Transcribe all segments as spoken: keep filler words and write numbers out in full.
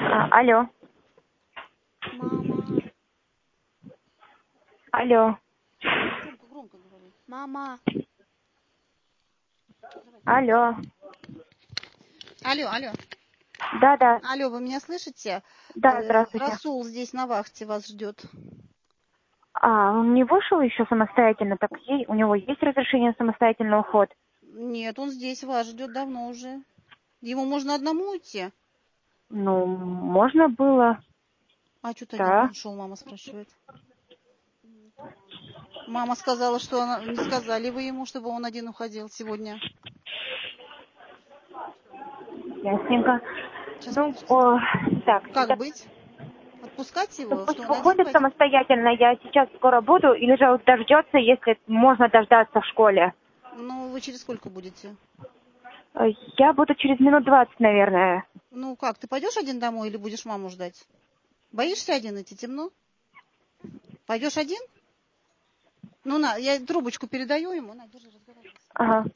А, алло. Мама. Алло. Громко, громко говори. Мама. Алло. Алло, алло. Да, да. Алло, вы меня слышите? Да, Э, здравствуйте. Расул здесь на вахте вас ждет. А, он не вышел еще самостоятельно, так е- у него есть разрешение на самостоятельный уход? Нет, он здесь вас ждет давно уже. Ему можно одному уйти? Ну, можно было. А что ты один Да. ушел, мама спрашивает. Мама сказала, что она... не сказали вы ему, чтобы он один уходил сегодня. Ясненько. Сейчас, Ну, подождите. о, так, Как это быть? Отпускать его, пусть что он один выходит пойдет? самостоятельно. Я сейчас скоро буду, или же вот дождется, если можно дождаться в школе. Ну, вы через сколько будете? Э, Я буду через минут двадцать, наверное. Ну как, ты пойдешь один домой или будешь маму ждать? Боишься один идти, темно? Пойдешь один? Ну на, я трубочку передаю ему. На, держи, разговаривай. Ага.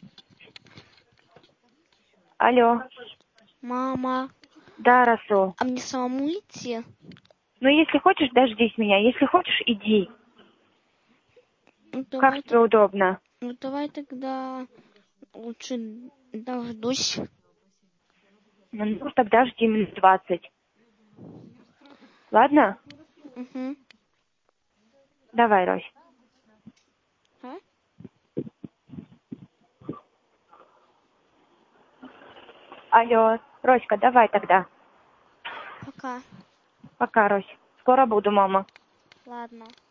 Алло. Мама, Да, Расул. а мне самому идти? Ну, если хочешь, дождись меня. Если хочешь, иди. Ну Как давай, тебе удобно? ну давай тогда лучше дождусь. Ну, тогда жди минут двадцать. Ладно? Угу. Давай, Рось. А? Алло, Роська, давай тогда. Пока. Пока, Рось. Скоро буду, мама. Ладно.